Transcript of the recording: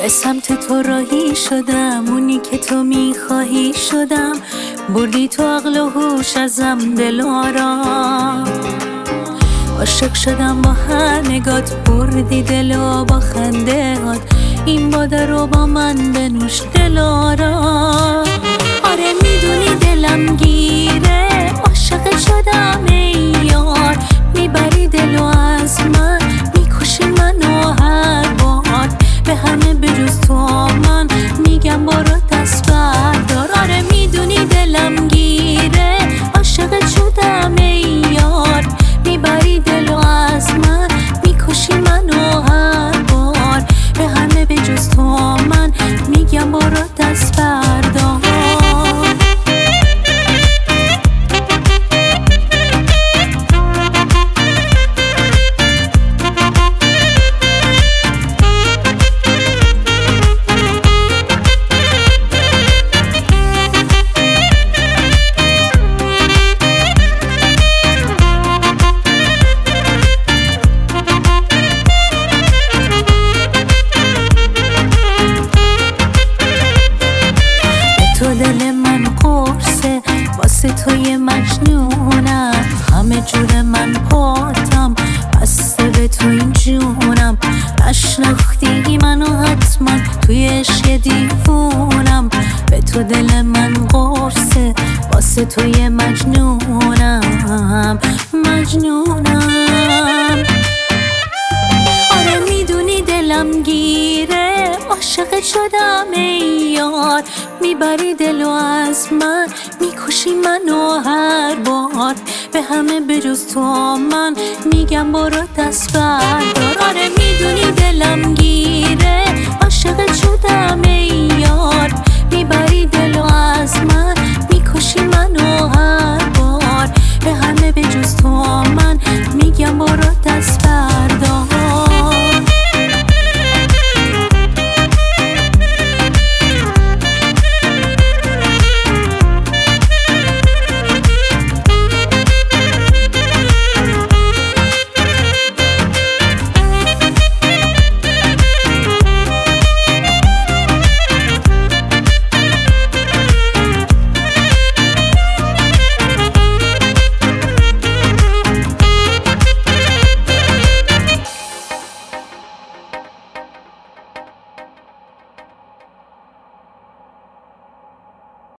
به سمت تو راهی شدم، اونی که تو میخواهی شدم. بردی تو عقل و هوش ازم دلارام، عاشق شدم با هر نگات، بردی دلو با خنده هات. این باده رو با من بنوش دلارام. آره میدونی دلم گیره، عاشق شدم ای یار. میبری دلو از من، میکشی منو هر بار. به همه بجز تو من میگم برو دست بردار. آره میدونی دلم گیره، عاشق شدم ای یار. میبری دلو از من، میکشی منو هر بار. به همه بجز تو من میگم برو دست بردار. دل من قرصه، واسه توی مجنونم. همه جور من پاتم، بسته به تو این جونم. نشناختی منو حتما توی عشق دیوونم. به تو دل من قرصه، واسه توی مجنونم. آره میدونی دلم گیره، عاشق شدم ای یار. میبری دلو از من، میکشی منو هر بار. به همه بجز تو من میگم برو دست بردار. آره میدونی دلم گیره، عاشق شدم ای یار. میبری دلو از من، میکشی منو هر بار. به همه بجز تو